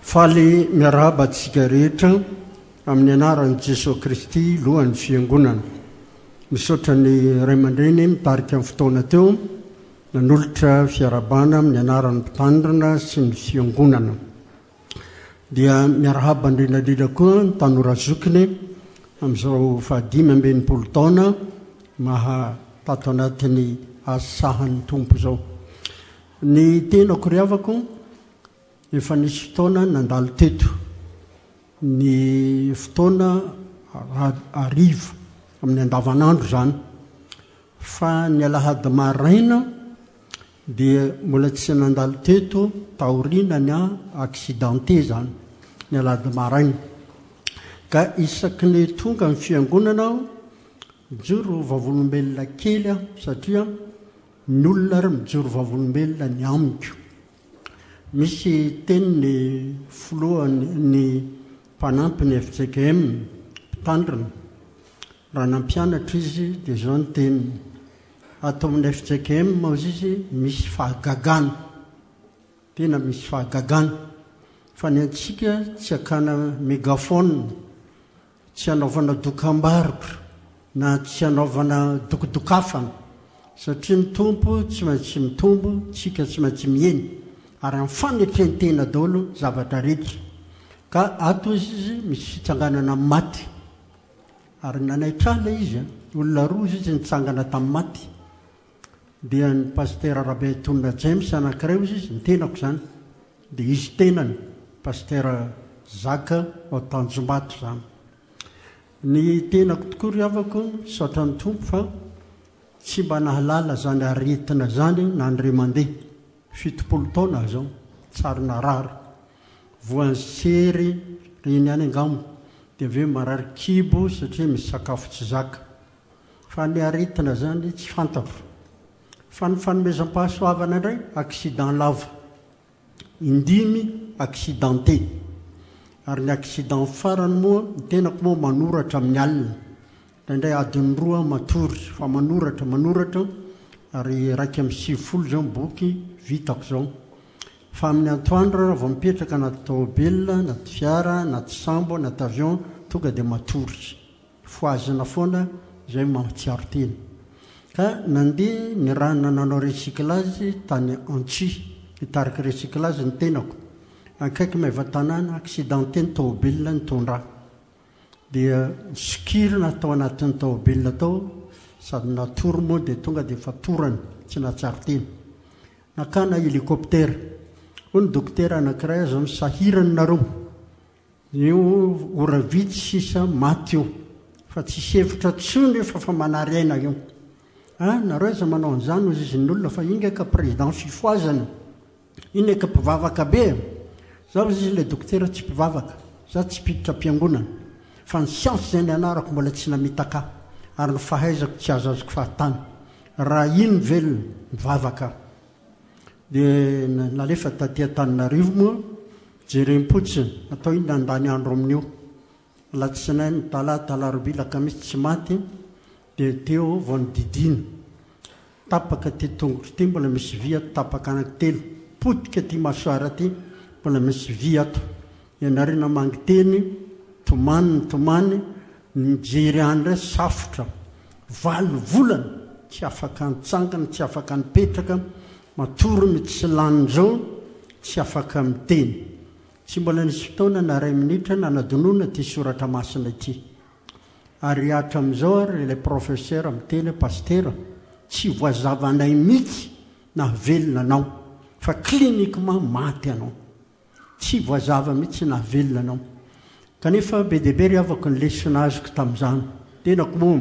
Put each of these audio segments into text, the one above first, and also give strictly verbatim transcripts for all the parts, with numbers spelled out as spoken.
Faly miarahaba antsika rehetra amin'ny anaran'i Jesosy Kristy lohan'ny fiangonana. Misaotra ny ray aman-dreny mitarika amin'ny fotoana teo nanolotra fiarabana amin'ny anaran'ny mpitandrina sy ny fiangonana. Dia miarahaba indrindrandrindra koa ny tanora zokiny amin'izao fahadimy amby enimpolo taona maha tato anatin'ny asahan'ny tompo izao. Ny tenako riavako efa nisy fotoana nandalo teto ny fotoana arivo amin'ny andavanandro zany, fa ny alahady maraina dia mbola tsy nandalo teto taorina ny accidenté zany ny alahady maraina. Ka isaky ny tonga amin'ny fiangonana mijoro vavolombelona kely satria ny olona ary mijoro vavolombelona ny amiko. Misy teny ny filohan'ny ny mpanampy ny F J K M mpitandrina, raha nampianatra izy dia zao ny teny: ato amin'ny F J K M moa izy misy fahagagana, tena misy fahagagana, fa ny antsika tsy akana megafone, tsy anaovana dokam-barotra na tsy anaovana dokodokafana, satria ny tompo tsy maintsy mitombo, tsika tsy maintsy mieny ary amin'ny fanetrentena daholo zavatra rehetra. Ka ato izy misy fitsanganana maty, ary nanaitrala izy, olona roa izy nitsangana tamin'ny maty. Dia ny pasteur Rabe Tonina James anankiray izy ny tenako zany, dia izy tenany pasteur Zaka ao Tanjombato zany. Ny tenako tokoa riavako misaotra ny tompo fa tsy mba nahalala zany aretina zany nandre mandeha fitopolo taona zao, tsary narary voan'ny sery reny any angamo, dia aveo marary kibo satria misy sakafo tsy zaka. Fa ny aretina zany tsy fantako. Fa ny fanomezam-pahasoavana indray accident lava, indimy accidenté, ary ny accident farany moa ny tenako moa manoratra amin'ny alina, indray adiny roa matory, fa manoratra manoratra, ary raika amin'ny sivifolo zao boky vitako zao. Fa amin'ny antoandro raha vao mipetraka anaty tômôbilina, anaty fiara, anaty sambo, anaty avion, tonga dia matory, foazina foana izay mahatsiaro tena. Ka nandeha ny raha nananao recyclage tany Antsy, hitarika recyclage ny tenako, akaiky maiva tanàna accidenté ny tômôbilina ny tondra, dia sikirina atao anatin'ny tômôbilina tao, sady natory moa dia tonga dia fatorany tsy nahatsiaro tena. Nakana hélicoptère, ho ny dokotera anankiray azo misahirany nareo, io ora vitsy sisa maty io, fa tsy sevitra tsony fa fa manaraina io. Ah, nareo aza manao an'izany ozy izy ny olona, fa inga ka président fifoazana, iny ka mpivavaka be. Zaho izy ilay dokotera tsy mpivavaka, za tsy mpiditra am-piangonana, fa ny siansy izay ny anarako mbola tsy namitaka, ary ny fahaizako tsy azo azoko fahatany. Raha iny velona mivavaka. Dia nalefa taty Antananarivo moa, jerem-potsiny atao iny nandany andro amin'io, alatsinainy, talata, alarobia, lakamisy tsy maty, dia teo vao nididina, tapaka ty tongotro ty mbola misy vy ato, tapaka anankitelo, potika ty masoara ty mbola misy vy ato. Ianarina mangiteny, tomany ny tomany, nijery any indray safotra, valo volana, tsy afaka nitsangana, tsy afaka nipetraka, matory mitsy lanin'izao, tsy afaka miteny. Tsy mbola nisy fotoana na ray minitra nanadonona ty soratra masina ity. Ary hatra amin'izao ary ilay professeur miteny pasteur, tsy voazavanay mihitsy na velona anao, fa cliniquement maty anao, tsy voazava mihitsy na velona anao. Kanefa be dia be riavako ny lesona azoko tamin'izany. Tenako moa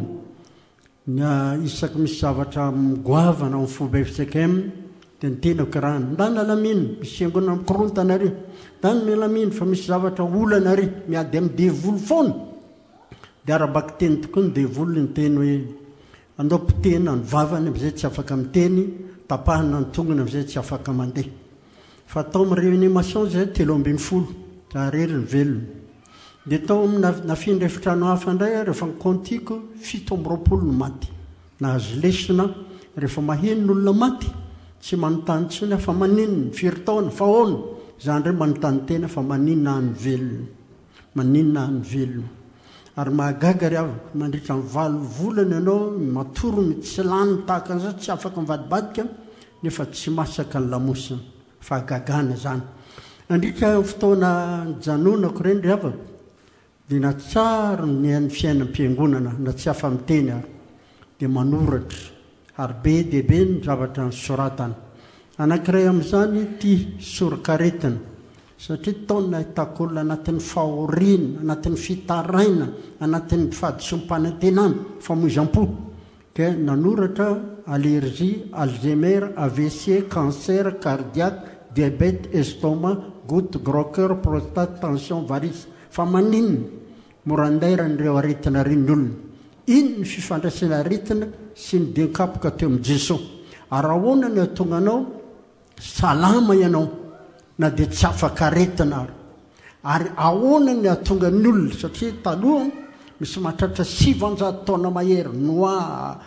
na isaky misy zavatra migoavana amin'ny fomba F J K M, dia ny tenako raha ndana lamina, misy fiangonana mikorontana ary, ndana milamina fa misy zavatra olana ary, miady amin'ny devoly foana. Dia arabaky teny tokoa ny devoly ny teny hoe andao pitena ny vavany amin'izay tsy afaka miteny, tapahana ny tongony amin'izay tsy afaka mandeha. Fa tao amin'ny réanimation zay telo ambin'ny folo, tarery ny velona. Dia tao amin'ny nafindra efitrano hafa indray rehefa nikontiko fito amby roapolo ny maty. Nahazo lesona rehefa maheno ny olona maty, tsy manontany tsony fa maninona, firy taona, fa ahoana, zany re manontany tena fa maninona any velona maninona any velona ary mahagaga ry avako mandritra ny valo volana ianao matoro mitsy lany tahaka an'izao tsy afaka mivadibadika nefa tsy masaka ny lamosina fa gagana zany nandritra fotoana janonako reny ry avako dia natsara ny an'ny fiainam-piangonana na tsy afa miteny ary dia manoratra ary be dia be ny zavatra ny soratana anankiray amin'izany tia sorokaretina satria taona ahitako olona anatin'ny fahoriana anatin'ny fitaraina anatin'ny fahadisom-panantenana famoizam-po ka nanoratra allergie alzheimer A V C cancer cardiaque diabète estomac goutte gros cœur prostate tension varice fa maninona morandairanyireo aretina reny olona ino ny fifandraisana aretina sy ny denkapoka teo amin'i Jesosy ary ahoana ny atonga anao salama ianao na dia tsy afaka aretina ary ary ahoana ny atonga ny olona satria taloha misy mahatratra sivanjato taona mahery Noa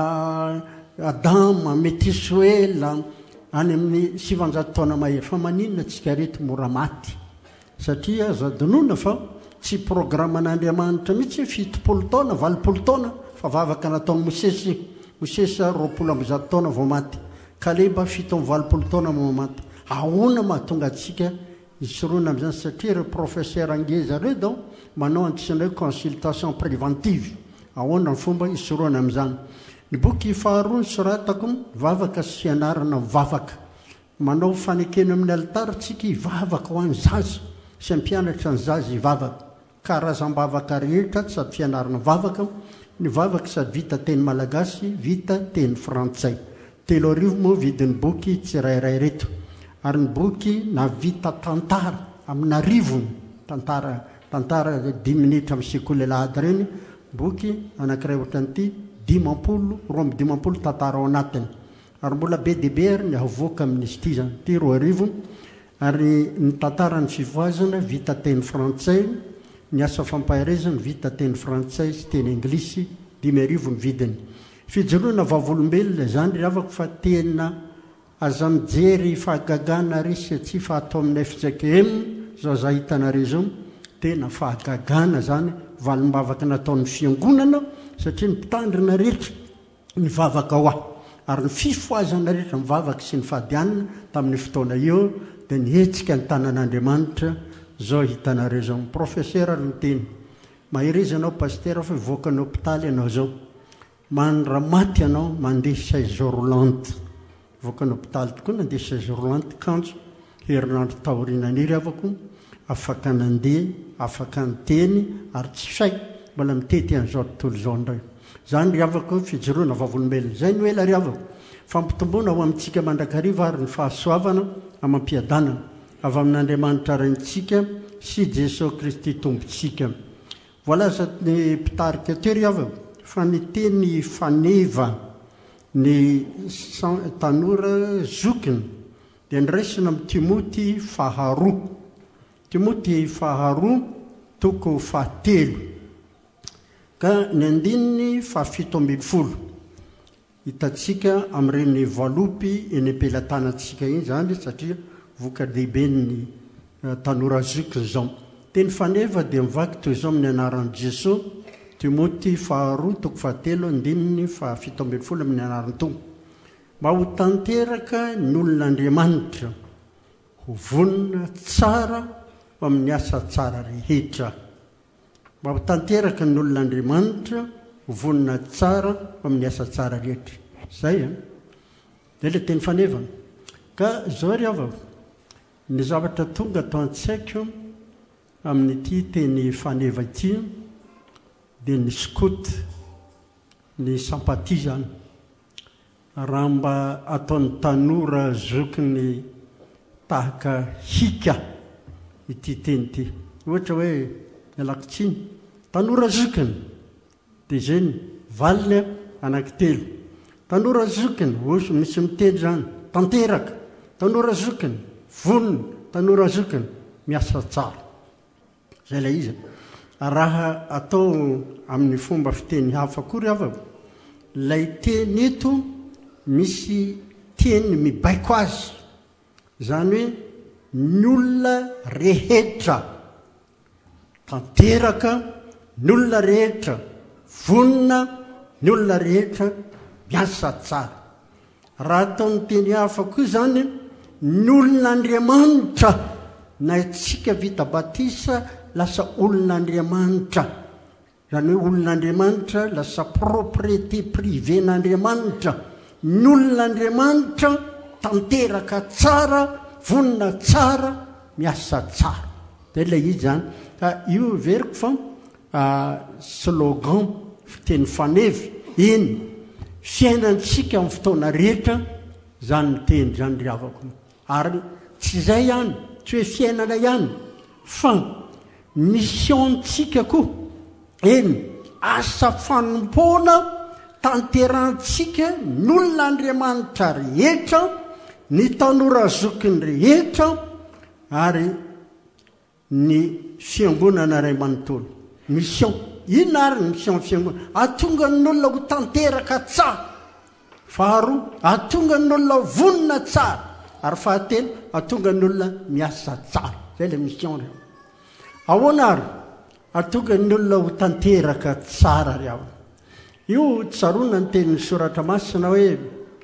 Adama Metusaela any amin'ny sivanjato taona mahery fa maninona tsika reto mora maty satria azadonona fa tsy programan'Andriamanitra mihitsy fitopolo taona valopolo taona fa vavaka nataon'i Mosesy Mosesy roapolo amby zato taona vao maty Kaleba fito amby valopolo taona vao maty ahoana mahatonga antsika isoroana amin'izany satria ireo professeur angeza reo dao manao antsinao consultation préventive ahoana ny fomba isoroana amin'izany ny boky faharoa ny soratako vavaka sy fianarana mivavaka manao fanekena amin'ny alitara tsika hivavaka ho an'ny zaza sy ampianatra ny zaza hivavaka karazam-bavaka rehetra sady fianarana vavaka ny vavaka sady vita teny malagasy vita teny frantsay telo arivo moa vidin'ny boky tsirairay reto ary ny boky navita tantara amin'ny arivony tantara tantara dimy minitra amin'ny sekoly lahady reny boky anankiray ohatran'ity dimampolo roa amby dimampolo tantara ao anatiny ary mbola be dia be ary ny avoaka amin'izy ity zany ty roa arivo ary ny tantarany fivoazana vita teny frantsay ny asa fampaharezana vita teny frantsay sy teny anglisy dimy arivo ny vidiny fijoroana vavolombelona zany ry avako fa tena aza mijery fahagagana resy tsy fa atao amin'ny F J K M zao za hitanareo zao tena fahagagana zany valombavaka nataon'ny fiangonana satria ny mpitandrina rehetra ny vavaka ho aho ary ny fifoazana rehetra mivavaka sy ny fahadianana tamin'ny fotoana io dia nihetsika ny tanan'Andriamanitra zao hitanareo zao professeur ary ny teny mahery anao pasteur fa voaka ny hôpitaly ianao zao manra maty ianao mandeha chaise roulante voaka ny hôpitaly tokoa nandeha chaise roulante kanjo herinandro tahorinaniry avako afaka nandeha afaka nyteny ary tsy say mbola mitety an'izao tontolo zao ndray zany ry avako fijoroana vavolombelona zay ny oela ry avako fampitomboana ho amintsika mandrakariva ary ny fahasoavana amampiadanana avy amin'Andriamanitra raintsika sy Jesosy Kristy tompontsika voalaza ny mpitarika teo ry avako fa ny teny faneva ny tanora zokiny dia niraisina amin'ny Timoty faharoa Timoty faharoa toko fahatelo ka ny andininy fahafito ambin'ny folo hitatsika amin'ireny valopy eny am-pelatanantsika iny zany satria voka lehibe ny tanora zokiny zao teny faneva dia mivaky toy izao amin'ny anaran'i Jesosy Timoty faharoa toko fahatelo andininy fahafito ambin'ny folo amin'ny anarany tompo mba ho tanteraka ny olon'Andriamanitra ho vonina tsara ho amin'ny asa tsara rehetra mba ho tanteraka ny olon'Andriamanitra ho vonina tsara ho amin'ny asa tsara rehetra zay a dia ilay teny fanevana ka zao ry avako ny zavatra tonga atao an-tsaiko amin'ity teny faneva ity dia ny scout ny sympathie zany raha mba ataon'ny tanora zokiny tahaka hika ity teny ity ohatra hoe mialankitsiny tanora zokiny dia zay ny valiny anankitelo tanora zokiny oso misy miteny zany tanteraka tanora zokiny vonina tanora zokiny miasa tsara zay ilay izy raha atao amin'ny fomba fiteny hafa kory avako lay teny eto misy teny mibaiko azy zany hoe ny olona rehetra tanteraka, ny olona rehetra vonina, ny olona rehetra miasa tsara. Raha ataony teny hafa koa zany, ny olon'Andriamanitra na itsika vita batisa lasa olon'Andriamanitra, zany hoe olon'Andriamanitra lasa propriété privén'Andriamanitra. Ny olon'Andriamanitra tanteraka tsara, vonina tsara, miasa tsara. De ilay izy zany. Ka io veriko fa uh, slogan fiteny fanevy iny fiainantsika amin'ny fotoana rehetra zany ny teny zany ry havako. Ary tsy izay ihany, tsy hoe fiainana ihany, fa missiontsika koa eny asa fanompoana tanterantsika n'olon'Andriamanitra rehetra, ny tanora zokiny rehetra, ary ny fiangonana ray manontolo. Mission ino ary ny mission fiangonana? Atonga n'olona ho tanteraka tsara. Faharoa, atonga n'olona vonina tsara. Ary fahatelo, atonga n'olona miasa tsara. Zay le mission reo. Ahoana ary atonga n'olona ho tanteraka tsara reo. Io tsaroana ny tenin'ny soratra masina hoe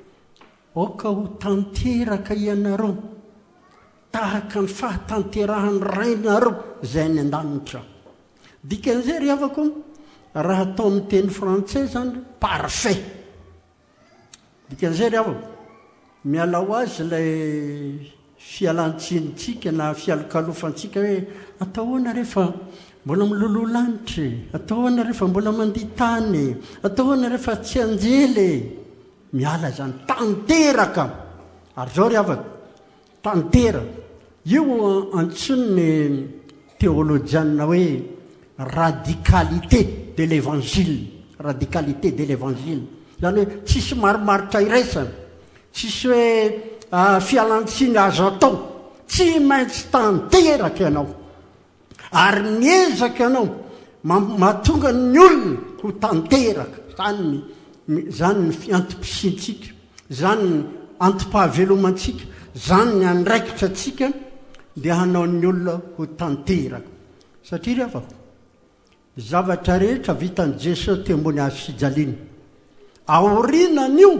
oka ho tanteraka ianareo tahaka ny fahatanterahan'ny rainareo zay ny an-danitra. Dikan'izay ry havako, raha atao amin'ny teny frantsay zany parfait. Dikan'izay ry havako, miala ho azy ilay fialantsinotsika na fialokalofantsika hoe atao ahoana rehefa mbola miloloha lanitra, atao ahoana rehefa mbola mandiha tany, atao ahoana rehefa tsy anjely. Miala zany, tanteraka. Ary zao ry havako, tanteraka. Io antson'ny théologienne hoe radicalité de l'évangile. Radicalité de l'évangile. Zany hoe tsisy marimaritra iraisana, tsisy hoe uh, fialantsiny azo atao, tsy maintsy tanteraka ianao. Ary miezaka ianao mahatonga ny olona ho tanteraka. Zany zany ny antom-pisintsika, zany ny antom-pahavelomantsika, zany ny andraikitra tsika, dia hanao ny olona ho tanteraka. Satria ry havako, zavatra rehetra vitan'i Jesosy teo ambony hazo fijaliana, aorinan'io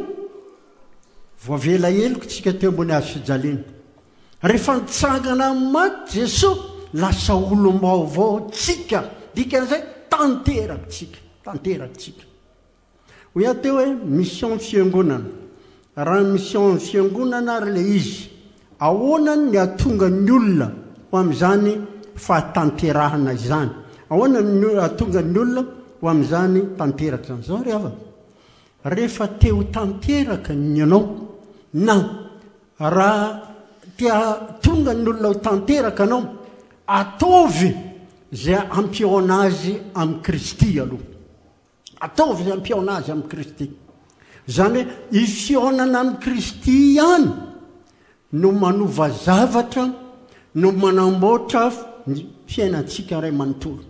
voavela eloko tsika teo ambony hazo fijaliana. Rehefa nitsangana maty Jesosy, lasa olo-baovao tsika. Dikan'izay tanteraka tsika, tanteraka tsika. Ho ia teo hoe mission fiangonana. Raha mission fiangonana ary le izy, ahoana ny atonga ny olona ho amin'izany fahatanterahana izany? Ahoana ny atonga ny olona ho amin'izany tanteraka izany? Zao ry havako, rehefa teo tanteraka ny ianao, na raha tia tonga ny olona ho tanteraka anao, ataovy zay ampiona azy amin'ny Kristy aloha. Ataovy zay ampiona azy amin'ny Kristy. Zany hoe ifionana amin'ny Kristy ihany no manova zavatra, no manamboatra ny fiainantsika ray manontolo.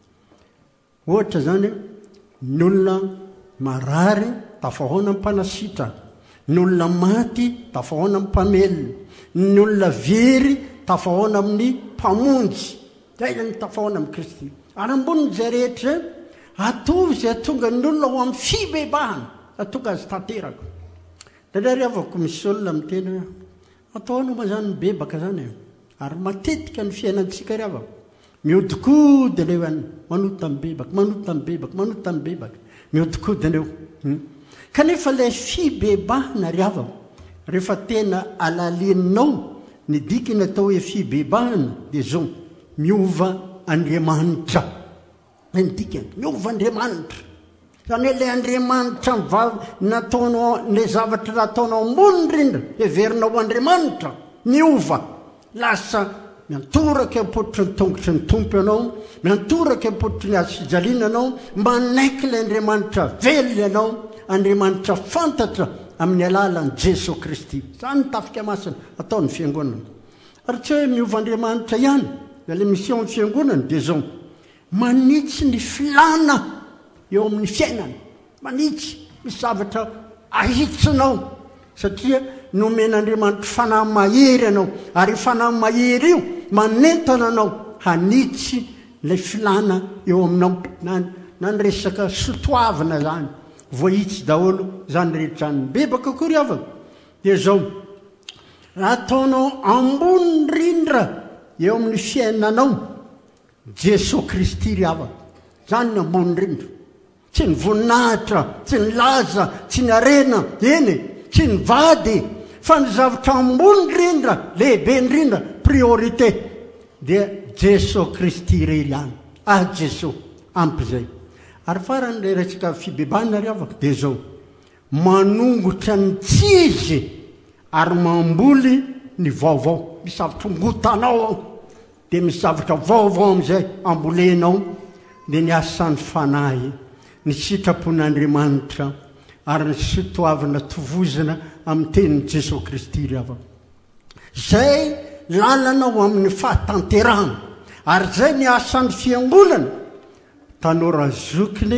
Ohatra zany ny olona marary tafahoana amin'ny mpanasitra, ny olona maty tafahoana amin'ny mpamelona, ny olona very tafahoana amin'ny mpamonjy. Zay zany tafahoana amin'ny Kristy. Ary ambonin'izay rehetra atovy zay atonga ny olona ho amin'ny fibebahana, atonga azy tanteraka. Dadary havako misy olona miteny hoe ataona ma zany bebaka zany. Ary matetika ny fiainantsika ry havako, mihodinkodina eo any, manota amin'ny bebaka, manota amin'ny bebaka, manota amin'ny bebaka, mihodinkodina eo. Hmm. Kanefa ilay fibebahana ry havako, rehefa tena alalininao ny dikany atao hoe fibebahana, dia zao miova Andriamanitra. Ny dikany miova Andriamanitra. Zany hoe ilay Andriamanitra nataonao, ilay zavatra nataonao ambony indrindra, heverinao Andriamanitra, miova. Lasa miantoraka am-potry ny tongotry ny tompo ianao, miantoraka am-potry ny hazo fijaliana ianao, manaiky ilay Andriamanitra velona ianao, Andriamanitra fantatra amin'ny alalan'i Jesosy Kristy. Zany tafika masina ataon'ny fiangonana. Ary tsy hoe miova Andriamanitra ihany, ilay mission fiangonana dia zao manitsy ny filana eo amin'ny fiainana, manitsy misy zavatra ahitsinao, satria nomen'andriamanitra fanahy mahery anao ary fanahy mahery io manentana anao hanitsy lay filana eo aminao na na ny resaka sotoavina zany voahitsy daholo zany rehetra zany bebaka kory avaka dia zao ataonao ambony rindra eo amin'ny fiainanao Jesosy Kristy ry avaka zany ny ambony rindra tsy ny voninahitra tsy ny laza tsy ny arena eny tsy ny vady fa ny zavatra ambony rindra lehibe ndrindra priorité dia Jesosy Kristy rery ihany ah Jesosy ampy zay ary farany le resaka fibebana ry avaka dia zao manongotra ny tsizy ary mamboly ny vaovao misy zavatra ongotanao ao dia misy zavatra vaovao amin'izay ambolenao dia ny asan'ny fanahy ny sitrapon'Andriamanitra ary ny sotoavana tovozana amin'ny tenin'i Jesosy Kristy ry avaka zay lalanao amin'ny fahatanterahana ary zay ny asan'ny fiangonana tanora zokiny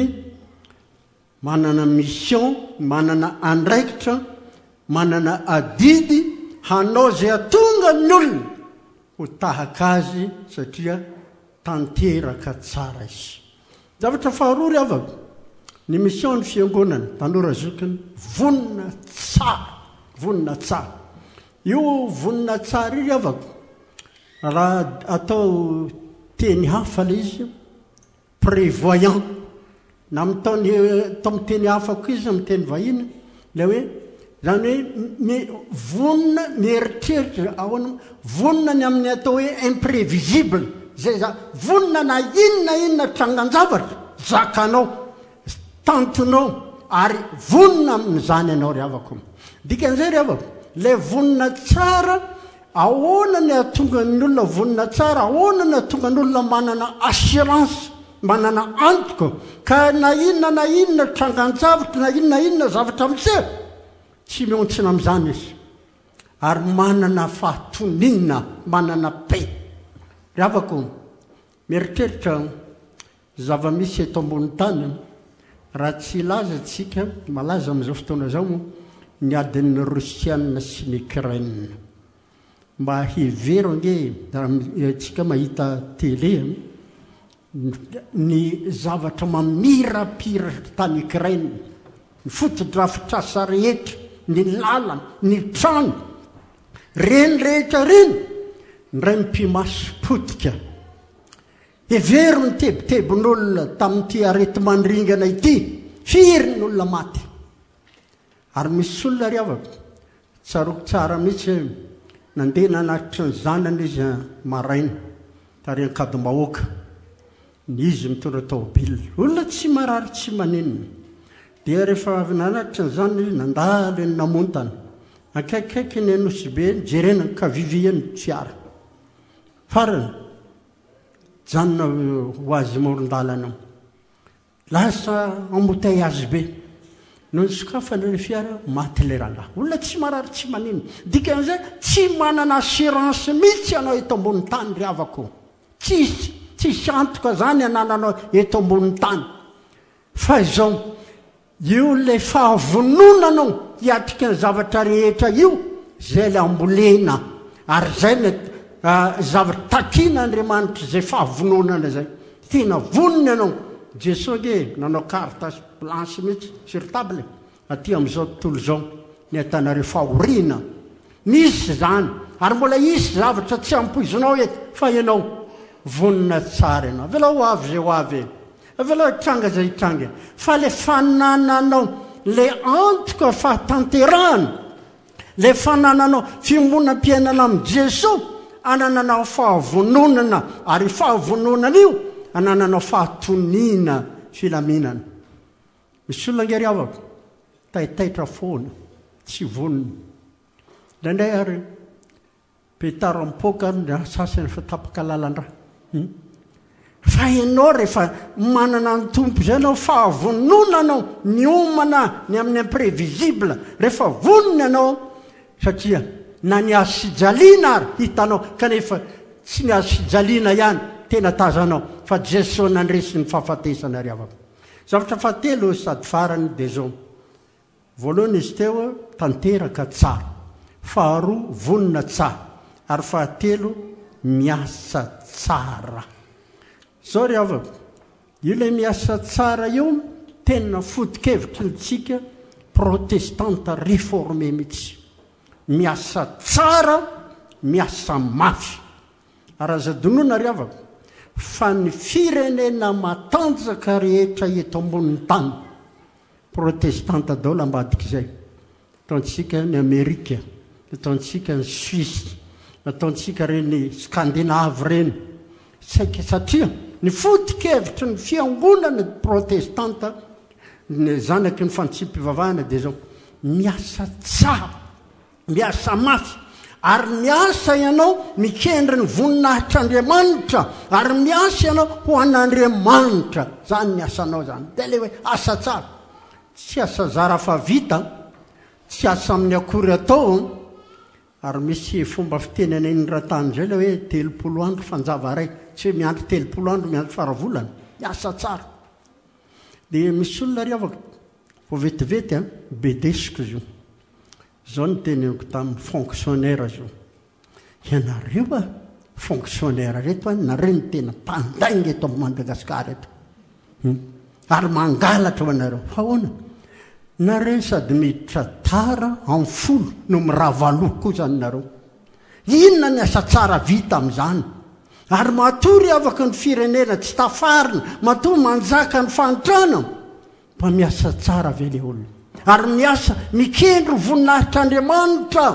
manana mission manana andraikitra manana adidy hanao zay atonga ny olona ho tahaka azy satria tanteraka tsara izy zavatra faharoa ry avaka ny mission ny fiangonana tanora zokiny vonina tsara vonina tsara io vonina tsara ry avaka raha atao teny hafa le izy prévoyant na mitony amin'ny teny hafa koa izy amin'ny teny vahiny le hoe zany hoe vonina mieritreritra ahoana vonina ny amin'ny atao hoe imprévisible zay za vonina na inona inona trangan-javatra zakanao tantonao ary vonina amin'izany ianao ry avako dikan'izay ry avako le vonina tsara ahoana ny atonga ny olona vonina tsara ahoana ny atonga ny olona manana assurance manana antoko ka na inona na inona trangan-javatra na inona inona zavatra amin'izay tsy miontsina amin'izany izy ary manana fahatonina manana pe ry avako mieritreritra zava-misy eto ambony tany raha tsy laza tsika malaza amin'izao fotoana zao moa ny adin'ny Rosiana sy ny Ukraine mba hevero ange tsika mahita télé ny zavatra mamirapira tany Ukraine ny fotodrafitrasa rehetra ny lalana ny trano reny rehetra reny ndray mpimaso-potika hevero ny tebitebin'olona tamin'ity arety mandringana ity firy ny olona maty ary misy olona ry avako tsaroko tsara mihitsy nandeha nanatitra ny zanany izy maraina tarian-kadimbahoaka ny izy mitondra taobily olona tsy marary tsy maninona dia rehefa nanatitra ny zanany izy nandalo eny namontana akaikikaiky ny anosy be jerena ny kaviviany fiara farany janona ho azy moron-dalana lasa embouteillage be no nisokafa le fiara maty le rangahy olona tsy marary tsy maninona dikan'izay tsy manana assurance mihitsy ianao eto ambony tany ry avako tsisy tsisy antoka zany anananao eto ambony tany fa izao io le fahavononanao hiatrika ny zavatra rehetra io zay le ambolena ary zay ny zavatra takiana Andriamanitra zay fahavononana zay tena vonona ianao Jesosy ge nanao carte blanche mihitsy sur table aty amin'izao tontolo zao ny atanareo fahoriana misy zany ary mbola isy zavatra tsy ampoizonao eto fa ianao vonina tsara ianao avela ho avy zay ho avy avela hitranga zay hitranga fa le fanananao le antoka fahatanterahana le fanananao fimbonam-piainana amin'i Jesosy anananao fahavononana ary fahavononana io anananao fahatonina filaminana misy olona ngery avako taitaitra foana tsy vonina ndraindray ary petaro ampoka ny sasany fa tapaka lalandra fa ianao rehefa manana ny tompo zay anao fahavononanao ny omana ny amin'ny imprévisible rehefa vonina ianao satria na ny azo sijaliana ary hitanao kanefa tsy ny azo sijaliana ihany tena tazanao fa Jesosy nandresy ny fahafatesana ry avako zavatra fahatelo sady farany dia zao voalohany izy teo tanteraka tsara faharoa vonina tsara ary fahatelo miasa tsara. Zao ry havako, io le miasa tsara io tena foto-kevitra ntsika protestanta réformé mihitsy. Miasa tsara, miasa mafy. Ary aza donoina ry havako fa ny firenena matanjaka rehetra eto ambonin'ny tany protestanta daholo ambadika izay. Ataontsika ny Amerika, ataontsika ny Suisse, ataontsika reny Scandinave reny. Saika satria ny foto-kevitra ny fiangonana protestanta ny zanaky ny fantsipivavahana dia zao miasa tsara, miasa mafy. Ary miasa ianao mikendry ny voninahitr'Andriamanitra, ary miasa ianao ho an'Andriamanitra. Zany ny asanao zany. Dia le hoe asa tsara. Tsy asa zara fa vita, tsy asa amin'ny akory atao. Ary misy fomba fitenenay ny ratany zay le hoe telopolo andro fanjava ray. Tsy hoe miandry telopolo andro miandry faravolana. Miasa tsara. Dia misy olona ry havako, vo vetivety a, bedesiko izy io. Zao ny teneniko tamin'ny fonctionnaire zao. Ianareo a fonctionnaire reto a, nareo ny tena mpandainga eto amin'ny Madagasikara eto. Hmm. Ary mangalatra ho anareo. Fa ahoana? Nareo sady miditra tara amin'ny folo no miravaloko koa zany nareo. Inona ny asa tsara vita amin'izany? Ary matory afaka ny firenena tsy tafarina, matory manjaka ny fantrana. Mba miasa tsara ve le olona? Ary miasa mikendry voninahitr'Andriamanitra.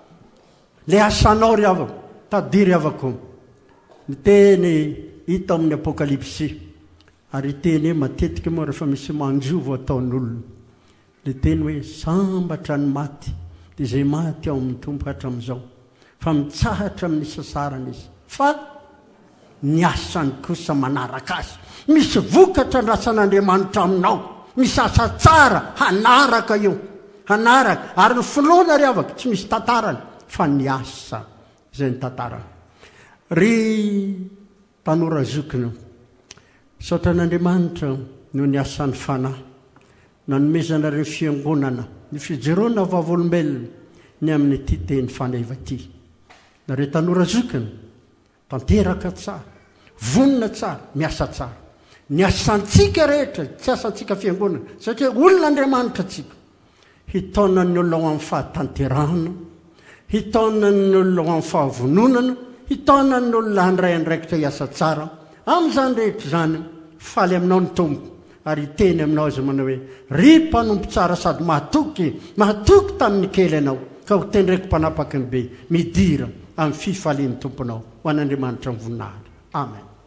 Le asanao ry havako, tadiry havako. Ny teny hita amin'ny Apokalipsy. Ary teny matetika moa rehefa misy manjovo ataon'olona. Le teny hoe sambatra ny maty, dia izay maty ao amin'ny tompo hatramin'izao. Fa mitsahatra amin'ny sasarana izy. Fa ny asany kosa manaraka azy. Misy vokatra andrasan'Andriamanitra aminao. Misy asa tsara hanaraka io. Hanaraka. Ary ny finoana ry havako, tsy misy tantarany, fa ny asa izay ny tantarany. Ry tanora zokina, saotra n'Andriamanitra no ny asan'ny fanahy, nanomezana ireo fiangonana, ny fijeroana vavolombelona ny amin'ny ity teny faneva ity. Nareo tanora zokina, tanteraka tsara, vonina tsara, miasa tsara. Ny asantsika rehetra, tsy asantsika fiangonana, satria olon'Andriamanitra tsika. Hitaona ny olona ho amin'ny fahatanterahana, hitaona ny olona ho amin'ny fahavononana, hitaona ny olona handray andraikitra hiasa tsara. Amin'izany rehetra zany, faly aminao ny tompo. Ary teny aminao azy manao hoe, ry mpanompo tsara sady mahatoky, mahatoky tamin'ny kely ianao, ka ho tendraiky mpanapaky ny be, midira amin'ny fifalian'ny tomponao, ho an'Andriamanitra ny voninahitra. Amen.